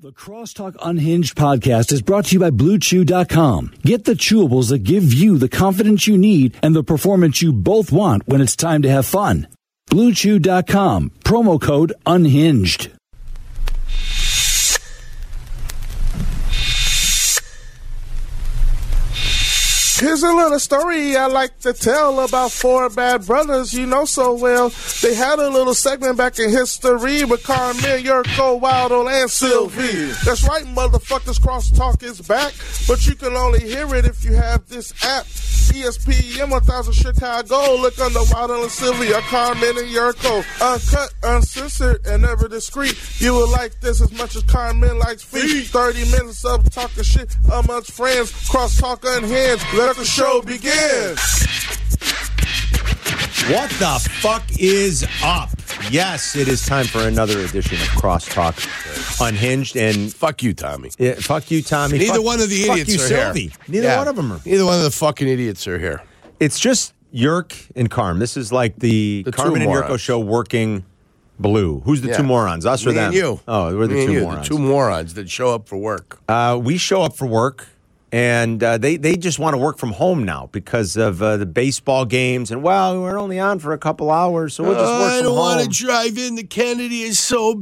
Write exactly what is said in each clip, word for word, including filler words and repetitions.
The Crosstalk Unhinged podcast is brought to you by Blue Chew dot com. Get the chewables that give you the confidence you need and the performance you both want when it's time to have fun. Blue Chew dot com. Promo code UNHINGED. Here's a little story I like to tell about four bad brothers you know so well. They had a little segment back in history with Carmen, Yurko, Waldo, and Sylvie. That's right, motherfuckers, Crosstalk is back, but you can only hear it if you have this app. E S P N one thousand Chicago. Look under Waldo and Sylvia, Carmen and Yurko. Uncut, uncensored, and never discreet. You will like this as much as Carmen likes feet. thirty minutes of talking shit amongst friends. Crosstalk Unhinged. Let the show begin. What the fuck is up? Yes, it is time for another edition of Crosstalk Unhinged. And fuck you, Tommy. Yeah, fuck you, Tommy. Neither fuck, one of the idiots fuck you, are Sylvie. here. Neither yeah. one of them are. Neither one of the fucking idiots are here. It's just Yerk and Carm. This is like the, the Carmen and morons. Yurko show working blue. Who's the yeah. two morons? Us or Me them? And you. Oh, we're the Me two and you, morons. The two morons that show up for work. Uh, we show up for work. And uh, they, they just want to work from home now because of uh, the baseball games. And, well, we're only on for a couple hours, so we'll just work uh, from I don't home. want to drive in. The Kennedy is so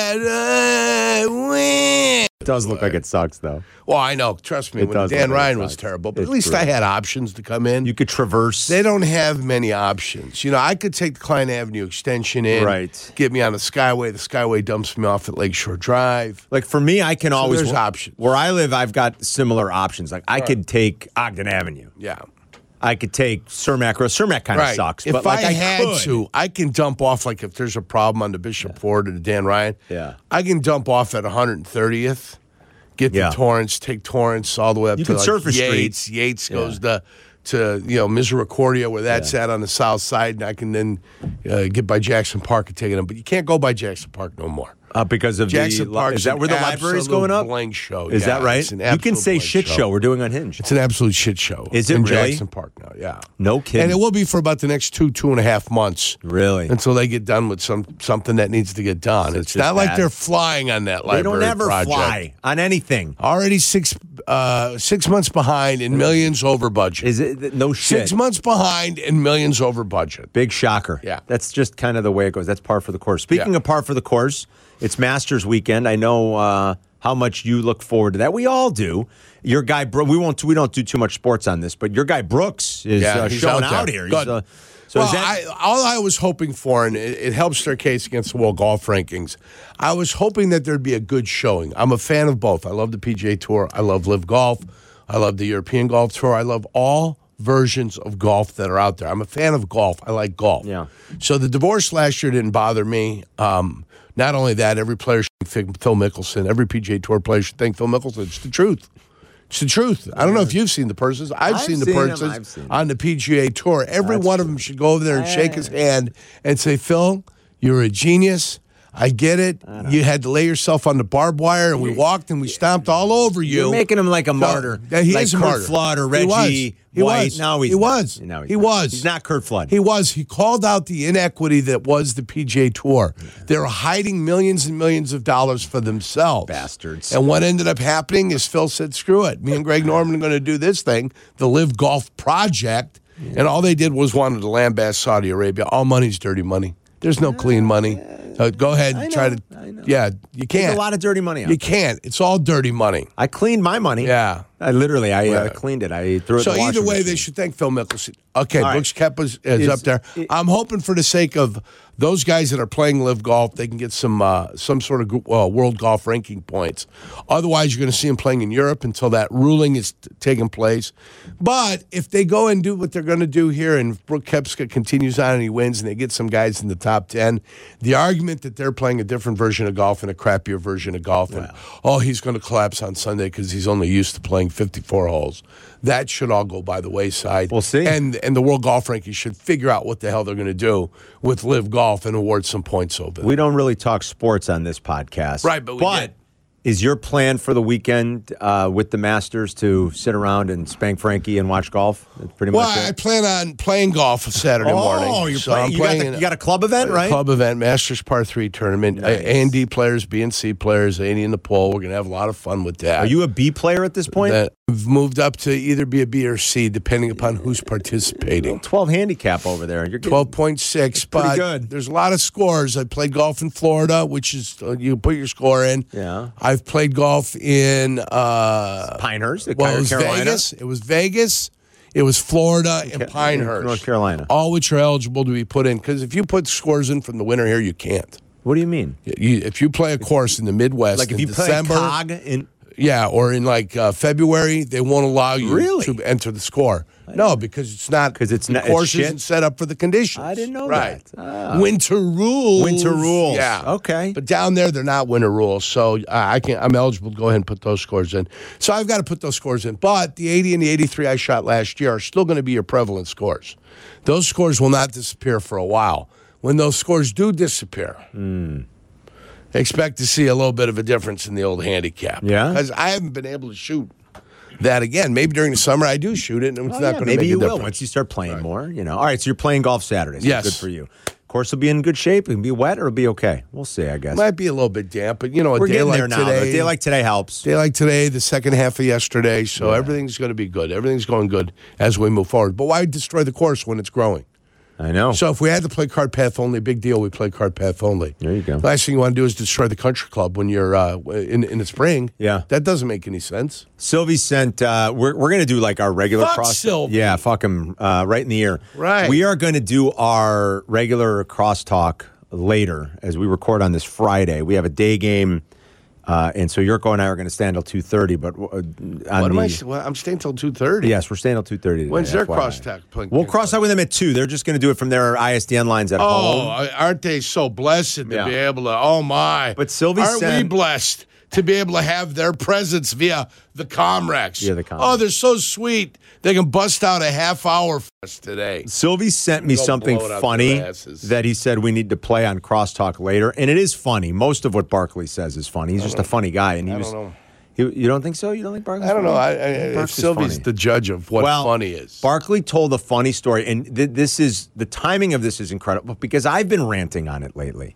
bad. Uh, It does look like it sucks, though. well, I know. Trust me. It When does Dan look like Ryan it was sucks. terrible. But It's at least true. I had options to come in. You could traverse. They don't have many options. You know, I could take the Klein Avenue extension in. Right. Get me on the Skyway. The Skyway dumps me off at Lakeshore Drive. Like, for me, I can So always... there's options. Where I live, I've got similar options. Like, I could take Ogden Avenue. Yeah. I could take Cermak Road. Cermak kind of Right. sucks. If but like I, I had could. to, I can dump off, like if there's a problem on the Bishop Ford or the Dan Ryan, Yeah. I can dump off at one hundred thirtieth, get Yeah. the Torrance, take Torrance all the way up You to could like Surface Street. Yates. Yates goes to, to, you know, Misericordia, where that's Yeah. at on the south side, and I can then uh, get by Jackson Park and take it in. But you can't go by Jackson Park no more. Uh, because of Jackson the... Park Is that where the library's going up? Blank show. Is Yeah, that right? it's an You can absolute say blank shit show. We're doing Unhinged. It's an absolute shit show. Is it in really? Jackson Park now? Yeah. No kidding. And it will be for about the next two, two and a half months. Really? Until they get done with some something that needs to get done. So it's it's not just like bad. they're flying on that They library don't ever project. fly on anything. Already six uh, six months behind and millions over budget. Is it? No shit. Six months behind and millions over budget. Big shocker. Yeah. That's just kind of the way it goes. That's par for the course. Speaking Yeah. of par for the course, it's Masters weekend. I know uh, how much you look forward to that. We all do. Your guy, Bro- we won't. We don't do too much sports on this, but your guy Brooks is Yeah, uh, he's showing out there. out here. He's, Good. uh, so well, is that, I, all I was hoping for, and it, it helps their case against the World Golf Rankings, I was hoping that there'd be a good showing. I'm a fan of both. I love the P G A Tour. I love Live Golf. I love the European Golf Tour. I love all versions of golf that are out there. I'm a fan of golf. I like golf. Yeah. So the divorce last year didn't bother me. Um, not only that, every player should thank Phil Mickelson. Every P G A Tour player should thank Phil Mickelson. It's the truth. It's the truth. I don't know if you've seen the purses. I've, I've seen the seen 'em. purses I've seen 'em. on the P G A Tour. Every That's one of true. them should go over there and shake his hand and say, Phil, you're a genius. I get it. You had to lay yourself on the barbed wire, and we walked and we stomped all over you. you're making him like a martyr. Yeah, he like is a Kurt martyr. Flood or He was. Reggie He White. was. No, he's he not. was. No, he's he not. was. He's not Kurt Flood. He was. He called out the inequity that was the P G A Tour. They were hiding millions and millions of dollars for themselves. Bastards. And what ended up happening is Phil said, screw it. Me and Greg Norman are going to do this thing, the Live Golf Project. And all they did was wanted to lambast Saudi Arabia. All money's dirty money. There's no clean money. Uh, go ahead and I try know, to. I know. Yeah, you can't. There's a lot of dirty money out You there. can't. It's all dirty money. I cleaned my money. Yeah. I literally, I uh, Right. cleaned it. I threw it So in the either washing way, machine. they should thank Phil Mickelson. Okay, All right. Brooks Koepka is, is Is- up there. it- I'm hoping for the sake of those guys that are playing Live Golf, they can get some uh, some sort of uh, world golf ranking points. Otherwise, you're going to see them playing in Europe until that ruling is t- taking place. But if they go and do what they're going to do here, and Brooks Koepka continues on and he wins, and they get some guys in the top ten, the argument that they're playing a different version of golf and a crappier version of golf, and oh, he's going to collapse on Sunday because he's only used to playing fifty-four holes. That should all go by the wayside. We'll see. And and the World Golf Rankings should figure out what the hell they're going to do with Live Golf and award some points over there. We don't really talk sports on this podcast. Right, but we did. Is your plan for the weekend uh, with the Masters to sit around and spank Frankie and watch golf? That's pretty Well, much it. I plan on playing golf Saturday oh, morning. Oh, you're so playing. I'm You, playing got the, you got a club event, right? Club event, Masters Par Three tournament. Nice. A and D players, B and C players, A and D in the poll. We're gonna have a lot of fun with that. Are you a B player at this point? That I've moved up to either be a B or C, depending upon who's participating. twelve handicap over there. You're getting, twelve point six, pretty but good. there's a lot of scores. I played golf in Florida, which is uh, you put your score in. Yeah. I've played golf in uh, Pinehurst, well, it was Carolina. Vegas. It was Vegas. It was Florida and Ca- Pinehurst, North Carolina. all which are eligible to be put in. Because if you put scores in from the winter here, you can't. What do you mean? You, if you play a course in the Midwest, Like if in you December, play C O G in yeah, or in like uh, February, they won't allow you Really? to enter the score. No, because it's not. 'Cause it's the not- it's course shit? isn't set up for the conditions. I didn't know right. that. Ah. Winter rules. Winter rules. Yeah. Okay. But down there, they're not winter rules, so uh, I can. I'm eligible to go ahead and put those scores in. So I've got to put those scores in. But the eighty and the eighty-three I shot last year are still going to be your prevalent scores. Those scores will not disappear for a while. When those scores do disappear. Mm. Expect to see a little bit of a difference in the old handicap. Yeah? Because I haven't been able to shoot that again. Maybe during the summer I do shoot it, and it's Oh, not yeah, going to maybe make you a will difference. once you start playing more. You know. All right, so you're playing golf Saturday. So Yes. Good for you. Course will be in good shape. It'll be wet or it'll be okay. We'll see, I guess. Might be a little bit damp, but you know, a We're day getting like there now. today, though. A day like today helps. day like today, the second half of yesterday, so everything's going to be good. Everything's going good as we move forward. But why destroy the course when it's growing? I know. So if we had to play cart path only, big deal. We play cart path only. There you go. Last thing you want to do is destroy the country club when you're uh, in in the spring. Yeah. that doesn't make any sense. Sylvie sent. Uh, we're we're gonna do like our regular Fuck cross. Sylvie. Yeah, fuck him. Uh, right in the ear. Right. We are going to do our regular crosstalk later as we record on this Friday. We have a day game, uh, and so Yurko and I are going to stand till two thirty. But uh, on What the, am I? Well, I'm staying till two thirty. Yes, we're staying till two thirty. When's their crosstalk playing? We'll cross out with them at two. They're just going to do it from their I S D N lines at Oh, home. aren't they so blessed to Yeah. be able to? Oh my! But Sylvie aren't we said- blessed to be able to have their presence via the Comrex? Yeah, the Comrex. Oh, they're so sweet. They can bust out a half hour for us today. Sylvie sent me Go something blow it out funny their asses. that he said we need to play on crosstalk later, and it is funny. Most of what Barkley says is funny. He's just a funny guy, and he I was. don't know. He, you don't think so? You don't think Barkley's I don't know. I, I, funny? if Barkley's Sylvie's funny. the judge of what well, funny is. Barkley told a funny story, and th- this is the timing of this is incredible because I've been ranting on it lately,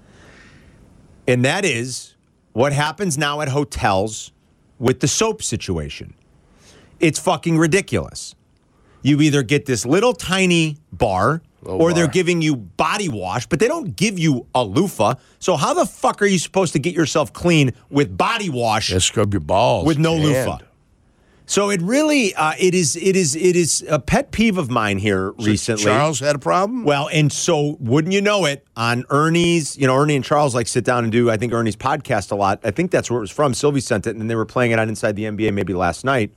and that is what happens now at hotels with the soap situation. It's fucking ridiculous. You either get this little tiny bar Little or they're bar. giving you body wash, but they don't give you a loofah. So how the fuck are you supposed to get yourself clean with body wash Yeah, scrub your balls with no and. loofah? So it really, uh, it is, it is, it is a pet peeve of mine here recently. Charles had a problem? Well, and so wouldn't you know it, on Ernie's, you know, Ernie and Charles like sit down and do, I think, Ernie's podcast a lot. I think that's where it was from. Sylvie sent it, and then they were playing it on Inside the N B A maybe last night.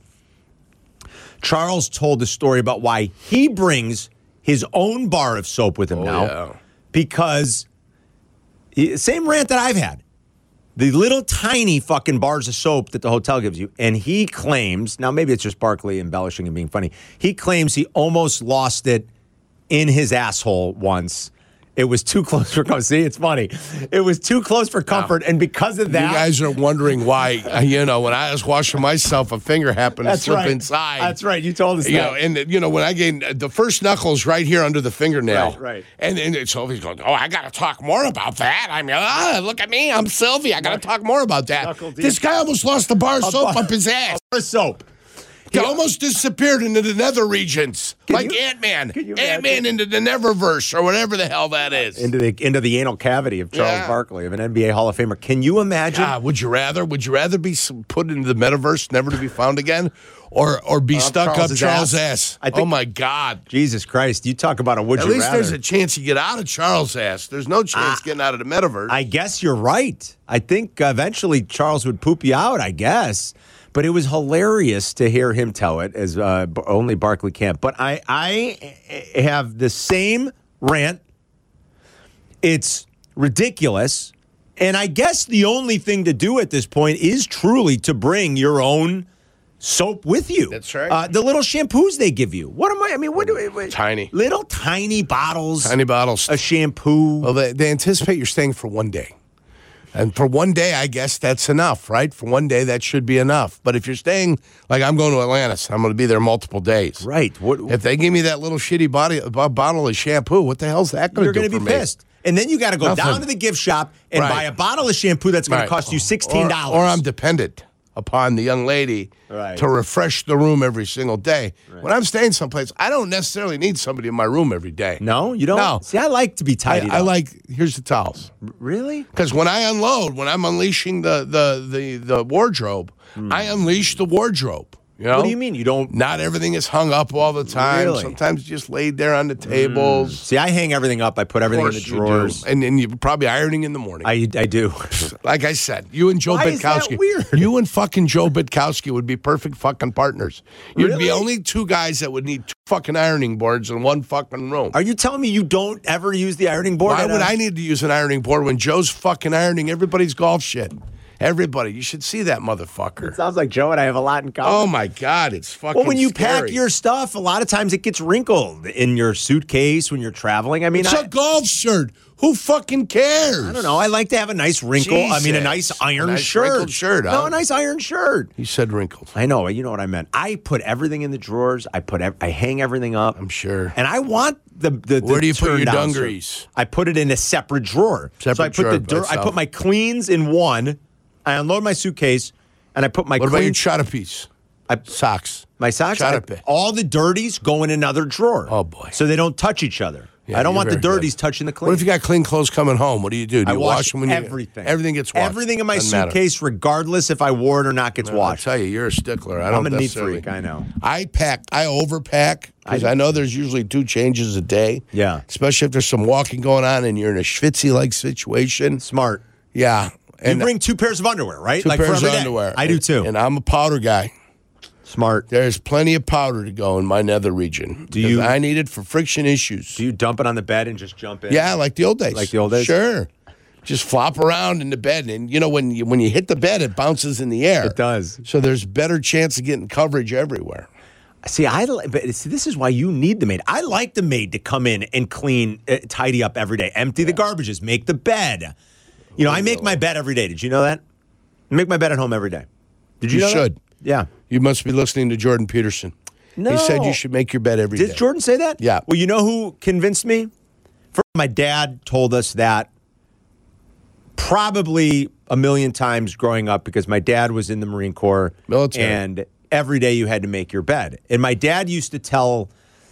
Charles told the story about why he brings his own bar of soap with him Oh, now. yeah. Because, he- same rant that I've had. The little tiny fucking bars of soap that the hotel gives you. And he claims, now maybe it's just Barkley embellishing and being funny. He claims he almost lost it in his asshole once. It was too close for comfort. See, it's funny. It was too close for comfort. And because of that. You guys are wondering why, uh, you know, when I was washing myself, a finger happened to That's slip right. inside. That's right. You told us You that. know, and, you know, when I gained the first knuckles right here under the fingernail. Right, right. And then Sylvie's going, oh, I got to talk more about that. I mean, ah, look at me. I'm Sylvie. I got to talk more about that. Knuckle deep. This guy almost lost the bar of soap bar- up his ass. For soap. He almost disappeared into the nether regions, like you- Ant-Man. can you Ant-Man imagine? into the Neververse, or whatever the hell that is. Into the into the anal cavity of Charles Yeah. Barkley, of an N B A Hall of Famer. Can you imagine? God, would you rather? Would you rather be s- put into the metaverse, never to be found again, or or be Up stuck Charles's up Charles' ass? ass? I think- oh my God! Jesus Christ! You talk about a would At you least rather. there's a chance you get out of Charles' ass. There's no chance getting out of the metaverse. I guess you're right. I think eventually Charles would poop you out. I guess. But it was hilarious to hear him tell it, as uh, b- only Barkley can. But I, I have the same rant. It's ridiculous. And I guess the only thing to do at this point is truly to bring your own soap with you. That's right. Uh, the little shampoos they give you. What am I? I mean, what do we? Tiny. Little tiny bottles. Tiny bottles. A shampoo. Well, they, they anticipate you're staying for one day. And for one day, I guess that's enough, right? For one day, that should be enough. But if you're staying, like I'm going to Atlantis, I'm going to be there multiple days. Right. What, if they give me that little shitty body, uh, bottle of shampoo, what the hell's that going to do You're going to be for me? pissed. And then you got to go Nothing. down to the gift shop and Right. buy a bottle of shampoo that's going Right. to cost you sixteen dollars. Or, or I'm dependent upon the young lady Right. to refresh the room every single day. Right. When I'm staying someplace, I don't necessarily need somebody in my room every day. No, you don't? No. See, I like to be I, tidied I up. like, here's the towels. Really? Because when I unload, when I'm unleashing the the the, the wardrobe, mm. I unleash the wardrobe. You know? What do you mean? You don't? Not everything is hung up all the time. Really? Sometimes just laid there on the tables. Mm. See, I hang everything up. I put everything in the drawers. And then you're probably ironing in the morning. I, I do. Like I said, you and Joe Why is that Bitkowski. weird? You and fucking Joe Bitkowski would be perfect fucking partners. You'd Really? be only two guys that would need two fucking ironing boards in one fucking room. Are you telling me you don't ever use the ironing board? Why at would a- I need to use an ironing board when Joe's fucking ironing everybody's golf shit? Everybody. You should see that motherfucker. Sounds like Joe and I have a lot in common. Oh, my God. It's fucking Well, when you scary. pack your stuff, a lot of times it gets wrinkled in your suitcase when you're traveling. I mean, It's I, a golf shirt. Who fucking cares? I don't know. I like to have a nice wrinkle. I mean, a Jesus. nice iron A nice shirt. wrinkled shirt, No, huh? a nice iron shirt. He said wrinkled. I know. You know what I meant. I put everything in the drawers. I put. ev- I hang everything up. I'm sure. And I want the the. Where the do you put your turn-down dungarees? shirt. I put it in a separate drawer. Separate so I put drawer the by dur- I itself. put my cleans in one. I unload my suitcase, and I put my What about your cleans. chata piece? I- Socks. My socks, I- Chata. all the dirties go in another drawer. Oh, boy. So they don't touch each other. Yeah, I don't you're want the very dirties good. touching the clean. What if you got clean clothes coming home? What do you do? Do I you wash, wash them when you everything. Everything gets washed. Everything in my Doesn't matter. suitcase, regardless if I wore it or not, gets I'll washed. tell you, you're a stickler. I don't I'm a neat necessarily- freak. I know. I pack. I overpack because I, I- know there's usually two changes a day. Yeah. Especially if there's some walking going on and you're in a schwitzy-like situation. Smart. Yeah. You And bring two pairs of underwear, right? two like for pairs of every day. underwear. I do too. And I'm a powder guy. Smart. There's plenty of powder to go in my nether region. Do you- 'Cause I need it for friction issues. Do you dump it on the bed and just jump in? Yeah, like the old days. Like the old days? Sure. Just flop around in the bed, and you know when you when you hit the bed, it bounces in the air. It does. So there's better chance of getting coverage everywhere. See, I li- but see, this is why you need the maid. I like the maid to come in and clean, uh, tidy up every day, empty the garbages, make the bed. You know, I make my bed every day. Did you know that? I make my bed at home every day. Did you? You know should. That? Yeah. You must be listening to Jordan Peterson. No. He said you should make your bed every day. Did Jordan say that? Yeah. Well, you know who convinced me? First, my dad told us that probably a million times growing up because my dad was in the Marine Corps. Military. And every day you had to make your bed. And my dad used to tell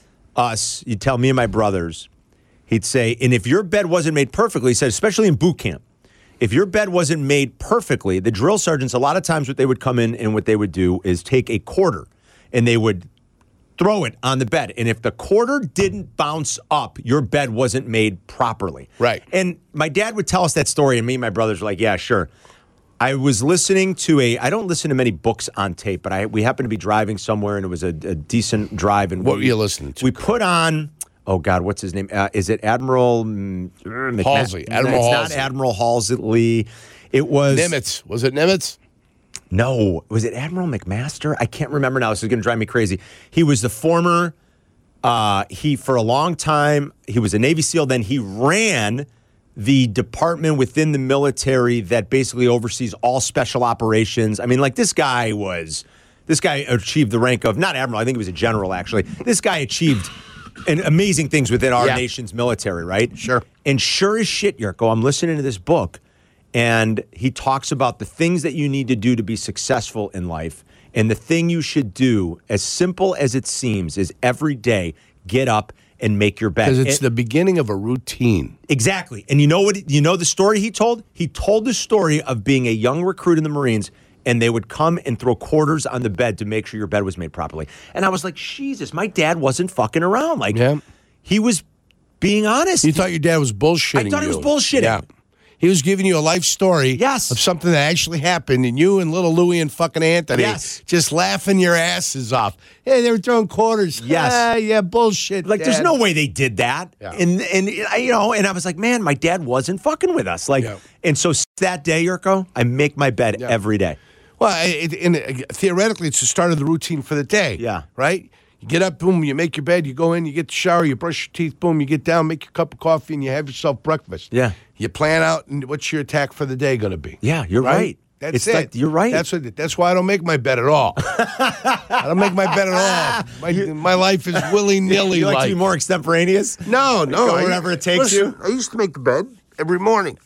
us, he'd tell me and my brothers, he'd say, and if your bed wasn't made perfectly, he said, especially in boot camp, if your bed wasn't made perfectly, the drill sergeants, a lot of times what they would come in and what they would do is take a quarter and they would throw it on the bed. And if the quarter didn't bounce up, your bed wasn't made properly. Right. And my dad would tell us that story, and me and my brothers were like, yeah, sure. I was listening to a, I don't listen to many books on tape, but I we happened to be driving somewhere, and it was a, a decent drive. And What we, were you listening to? We put on, oh, God, what's his name? Uh, is it Admiral mm, McMa- Halsey. Admiral It's Halsey. not Admiral Halsey. It was. Nimitz. Was it Nimitz? No, was it Admiral McMaster? I can't remember now. This is going to drive me crazy. He was the former, uh, he, for a long time, he was a Navy SEAL. Then he ran the department within the military that basically oversees all special operations. I mean, like this guy was, this guy achieved the rank of, not Admiral, I think he was a general, actually. This guy achieved an amazing things within our Yeah. nation's military, right? Sure. And sure as shit, Yurko, I'm listening to this book. And he talks about the things that you need to do to be successful in life. And the thing you should do, as simple as it seems, is every day get up and make your bed. Because it's And- the beginning of a routine. Exactly. And you know what? You know the story he told? He told the story of being a young recruit in the Marines, and they would come and throw quarters on the bed to make sure your bed was made properly. And I was like, Jesus, my dad wasn't fucking around. Like, Yeah. he was being honest. You thought your dad was bullshitting I thought he you. was bullshitting. Yeah. He was giving you a life story Yes. of something that actually happened, and you and little Louie and fucking Anthony Yes. just laughing your asses off. Hey, they were throwing quarters. Yes. Ah, yeah, bullshit. Like, there's Dad. no way they did that. Yeah. And, and I- you know, and I was like, man, my dad wasn't fucking with us. Like, Yeah. and so that day, Yurko, I make my bed Yeah. every day. Well, it, and it, theoretically, it's the start of the routine for the day. Yeah. Right? You get up, boom, you make your bed, you go in, you get the shower, you brush your teeth, boom, you get down, make your cup of coffee, and you have yourself breakfast. Yeah. You plan out and what's your attack for the day going to be. Yeah, you're right. right. That's it's it. Like, you're right. That's what. That's why I don't make my bed at all. I don't make my bed at all. My, my life is willy nilly. You like, like to be more extemporaneous? No, no. Go wherever it takes listen, you. I used to make the bed every morning.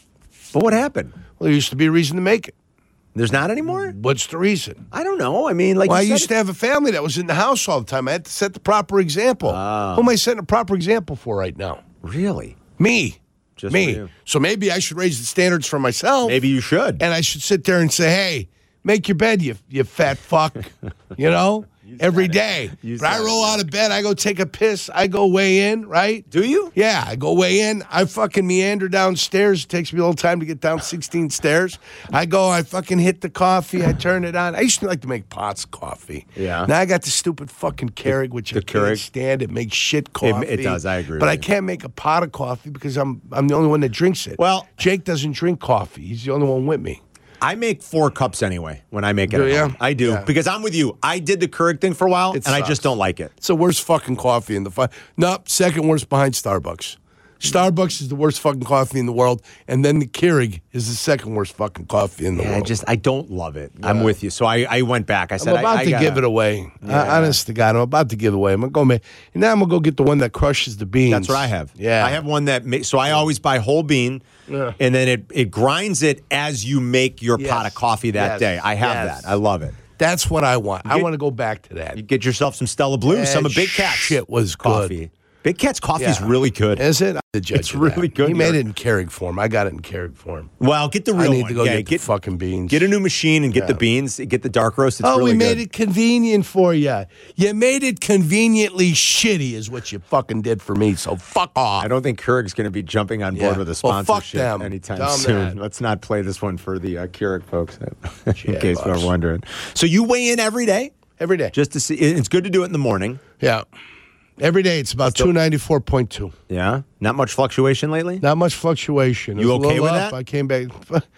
But what happened? Well, there used to be a reason to make it. There's not anymore? What's the reason? I don't know. I mean, like well, you I said, used to have a family that was in the house all the time. I had to set the proper example. Oh. Who am I setting a proper example for right now? Really? Me. Just Me. for you. So maybe I should raise the standards for myself. Maybe you should. And I should sit there and say, hey, make your bed, you you fat fuck. You know? Every day. But I roll out of bed, I go take a piss, I go weigh in, right? Do you? Yeah, I go weigh in. I fucking meander downstairs. It takes me a little time to get down sixteen stairs. I go, I fucking hit the coffee, I turn it on. I used to like to make pots of coffee. Yeah. Now I got the stupid fucking Keurig, which the I can't Keurig. stand. It makes shit coffee. It, it does, I agree But with I you. can't make a pot of coffee because I'm I'm the only one that drinks it. Well- Jake doesn't drink coffee. He's the only one with me. I make four cups anyway when I make it Do at ya? home. I do. Yeah. Because I'm with you. I did the Keurig thing for a while, It and I sucks. just don't like it. It's the worst fucking coffee in the fu- Nope, second worst behind Starbucks. Starbucks is the worst fucking coffee in the world, and then the Keurig is the second worst fucking coffee in the Yeah, I world. just, I don't love it. I'm with you. So I, I went back. I I'm said, about I, I to gotta- give it away. Uh, honest to God, I'm about to give it away. I'm gonna go make. And now I'm gonna go get the one that crushes the beans. That's what I have. Yeah, I have one that, ma- so I always buy whole bean, Yeah. and then it, it grinds it as you make your Yes. pot of coffee that Yes. day. I have Yes. that. I love it. That's what I want. I get- want to go back to that. You get yourself some Stella Blue, That some of Big Cat's shit was coffee. good. Big Cat's coffee is Yeah. really good. Is it? I'm the judge It's of really that. good. He made You're- it in Keurig form. I got it in Keurig form. Well, get the I real need one. to go yeah, get, the fucking beans. Get a new machine and get the Yeah. beans. Get the dark roast. It's oh, really we made good. it convenient for you. You made it conveniently shitty is what you fucking did for me, so fuck off. I don't think Keurig's going to be jumping on board Yeah. with a Well, fuck sponsorship them. anytime Tell 'em soon. that. Let's not play this one for the uh, Keurig folks, in Yeah, case boss. we're wondering. So you weigh in every day? Every day. Just to see. It's good to do it in the morning. Yeah. Every day it's about two ninety-four point two. Yeah? Not much fluctuation lately? Not much fluctuation. It You was a okay little with up. that? I came back.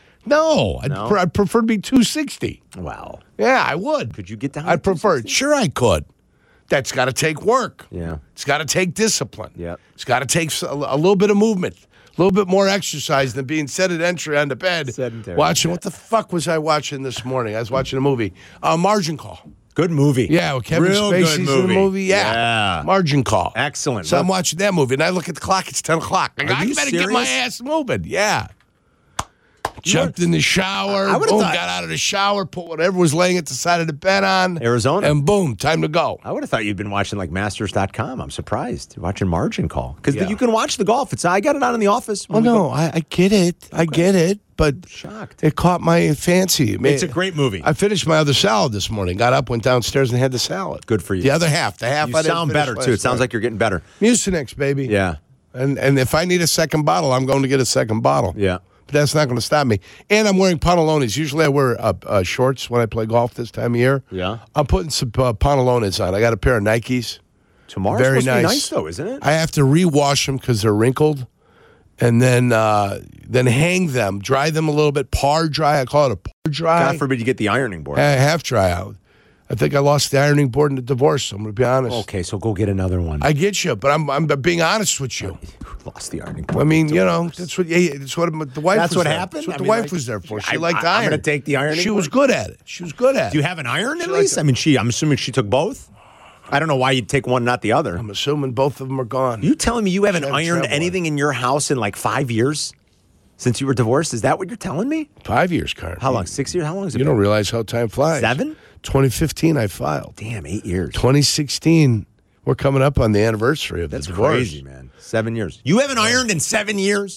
No, I'd No? Pre- I'd prefer to be two sixty. Wow. Yeah, I would. Could you get down to I'd prefer it. two sixty? Sure, I could. That's got to take work. Yeah. It's got to take discipline. Yep. It's got to take s- a, a little bit of movement, a little bit more exercise than being sedentary on the bed. Sedentary. Watching, what the fuck was I watching this morning? I was watching a movie, uh, Margin Call. Good movie. Yeah, well, Kevin Real Spacey's good in movie. the movie. Yeah. Yeah. Margin Call. Excellent. So I'm Well- watching that movie, and I look at the clock. It's ten o'clock. I, go, Are I you better get my serious? ass moving. Yeah. Jumped in the shower. I would've boom, thought- got out of the shower, put whatever was laying at the side of the bed on. Arizona. And boom, time to go. I would have thought you'd been watching like Masters dot com. I'm surprised. You're watching Margin Call. Because Yeah. you can watch the golf. It's I got it on in the office. Well, when we no, go- I, I get it. I get it. But Shocked. it caught my fancy. I mean, It's a great movie. I finished my other salad this morning. Got up, went downstairs, and had the salad. Good for you. The other half. The half You I didn't sound finish better, last too. It sounds night. like you're getting better. Mucinex, baby. Yeah. And and if I need a second bottle, I'm going to get a second bottle. Yeah. But that's not going to stop me. And I'm wearing pantalones. Usually I wear uh, uh, shorts when I play golf this time of year. Yeah. I'm putting some uh, pantalones on. I got a pair of Nikes. Tomorrow's Very supposed to be nice. nice, though, isn't it? I have to rewash them because they're wrinkled, and then uh, then hang them, dry them a little bit, par dry. I call it a par dry. God forbid you get the ironing board. I half dry out. I think I lost the ironing board in the divorce. I'm going to be honest. Okay, so go get another one. I get you, but I'm I'm being honest with you. Lost the ironing board. I mean, you know, that's what yeah, that's what the wife. That's was what there. happened? That's what I the mean, wife like, was there for. She I- liked I- I'm iron. gonna take the ironing She was board. good at it. She was good at it. Do you have an iron at She liked least? it. I mean, she. I'm assuming she took both. I don't know why you'd take one, not the other. I'm assuming both of them are gone. You telling me you haven't She had a ironed travel anything in your house in like five years since you were divorced? Is that what you're telling me? Five years, Carter. How long? Six years? How long is it? You been? don't realize how time flies. Seven? twenty fifteen, I filed. Damn, eight years. twenty sixteen, we're coming up on the anniversary of That's the divorce. crazy, man. Seven years. You haven't ironed in seven years?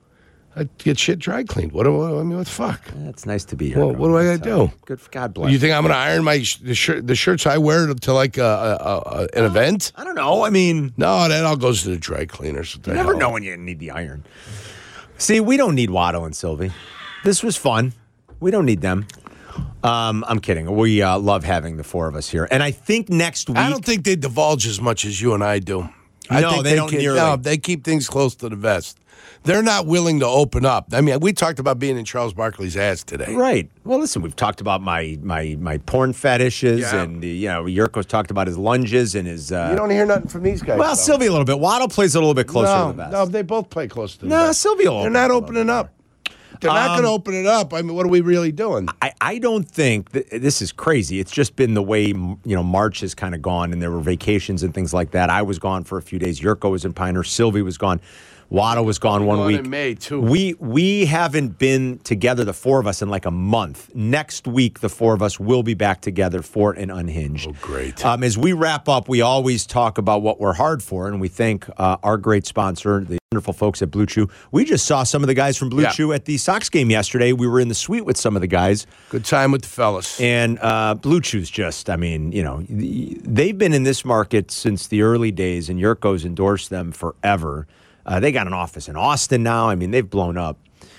I get shit dry cleaned. What do I, I mean? What the fuck? That's nice to be here. Well, what do I gotta do? Good for God bless. You think I'm going to iron my sh- the, shirt, the shirts I wear to, to like a, a, a, an event? I don't know. I mean, No, that all goes to the dry cleaners. What the you never hell? know when you need the iron. See, we don't need Waddle and Sylvie. This was fun. We don't need them. Um, I'm kidding. We uh, love having the four of us here. And I think next week. I don't think they divulge as much as you and I do. I No, think they don't keep, nearly. No, they keep things close to the vest. They're not willing to open up. I mean, we talked about being in Charles Barkley's ass today. Right. Well, listen, we've talked about my my my porn fetishes, Yeah. and the, you know, Yurko's talked about his lunges and his. Uh, You don't hear nothing from these guys. well, though. Sylvie a little bit. Waddle plays a little bit closer no, to the vest. no, they both play close to the No, vest. Sylvie will They're open not up a opening little up. They're not Um, going to open it up. I mean, what are we really doing? I, I don't think that this is crazy. It's just been the way, you know, March has kind of gone, and there were vacations and things like that. I was gone for a few days. Yurko was in Pioneer. Sylvie was gone. Waddle was gone one Gone week. in May, too. We we haven't been together, the four of us, in like a month. Next week, the four of us will be back together for an Unhinged. Oh, great. Um, as we wrap up, we always talk about what we're hard for, and we thank uh, our great sponsor, the wonderful folks at Blue Chew. We just saw some of the guys from Blue Yeah. Chew at the Sox game yesterday. We were in the suite with some of the guys. Good time with the fellas. And uh, Blue Chew's just, I mean, you know, they've been in this market since the early days, and Yurko's endorsed them forever. Uh, they got an office in Austin now. I mean, they've blown up.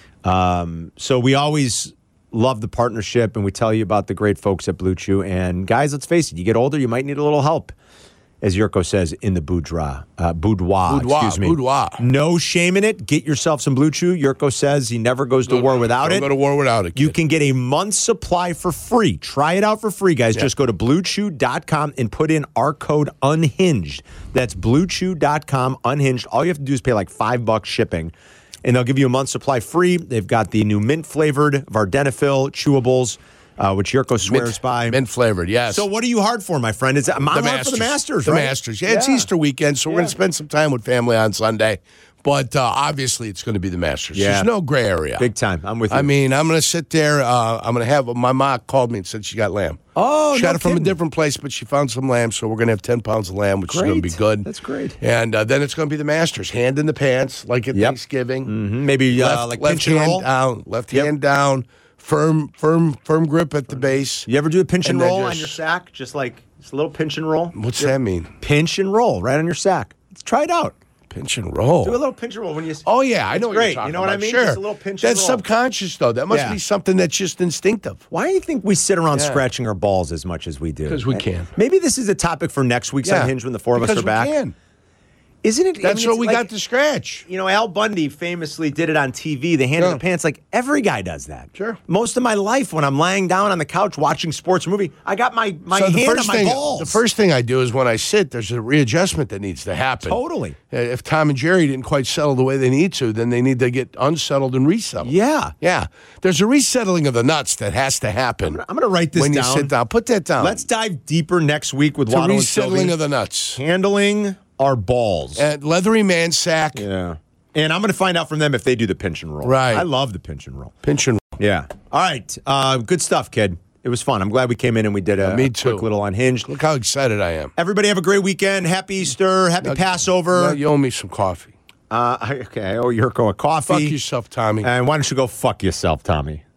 Um, so we always love the partnership, and we tell you about the great folks at Blue Chew. And guys, let's face it, you get older, you might need a little help, as Yurko says, in the boudoir. Uh, boudoir, Boudoir, excuse me. boudoir. No shame in it. Get yourself some Blue Chew. Yurko says he never goes to war without Don't it. go to war without it. You kid. can get a month's supply for free. Try it out for free, guys. Yeah. Just go to blue chew dot com and put in our code UNHINGED. That's blue chew dot com, unhinged. All you have to do is pay like five bucks shipping, and they'll give you a month's supply free. They've got the new mint-flavored Vardenafil chewables, uh, which Yurko swears mint, by. mint flavored, yes. So what are you hard for, my friend? Is I'm hard for the Masters, The right? Masters. Yeah, it's Easter weekend, so we're going to spend some time with family on Sunday. But uh, obviously, it's going to be the Masters. Yeah. There's no gray area. Big time. I'm with you. I mean, I'm going to sit there. Uh, I'm going to have my mom called me and said she got lamb. Oh, she no got it from a kidding. different place, but she found some lamb, so we're going to have ten pounds of lamb, which is going to be Great. good. That's great. And uh, then it's going to be the Masters, hand in the pants, like at Yep. Thanksgiving. Mhm. Maybe uh, left, like left pinch and hand roll. down, left Yep. hand down, firm, firm, firm grip at the base. You ever do a pinch and, And then roll on just- your sack? Just like just a little pinch and roll. What's that mean? Pinch and roll right on your sack. Let's try it out. Pinch and roll. Do a little pinch and roll when you. Oh yeah, I know what great. you're talking You know what about. I mean? Sure. Just a little pinch and That's roll. subconscious though. That must Yeah. be something that's just instinctive. Why do you think we sit around Yeah. scratching our balls as much as we do? 'Cause we can. Maybe this is a topic for next week's Yeah. Unhinged when the four of us Because are back. we can. Isn't it? I That's mean, what it's we like- got to scratch. You know, Al Bundy famously did it on T V, the hand in Yeah. the pants. Like, every guy does that. Sure. Most of my life, when I'm laying down on the couch watching sports or movie, I got my, my So hand the on first my thing, balls. the first thing I do is when I sit, there's a readjustment that needs to happen. Totally. Uh, If Tom and Jerry didn't quite settle the way they need to, then they need to get unsettled and resettled. Yeah. Yeah. There's a resettling of the nuts that has to happen. I'm going to write this when down. you sit down. Put that down. Let's dive deeper next week with the Waddle and resettling Sylvie. of the nuts. Handling our balls. And leathery man sack. Yeah. And I'm going to find out from them if they do the pinch and roll. Right. I love the pinch and roll. Pinch and Yeah. All right. Uh, good stuff, kid. It was fun. I'm glad we came in and we did a, me a too. quick little Unhinged. look how excited I am. Everybody have a great weekend. Happy Easter. Happy Now- Passover. Now you owe me some coffee. Uh, okay. I owe Yurko a coffee. Fuck yourself, Tommy. And why don't you go fuck yourself, Tommy?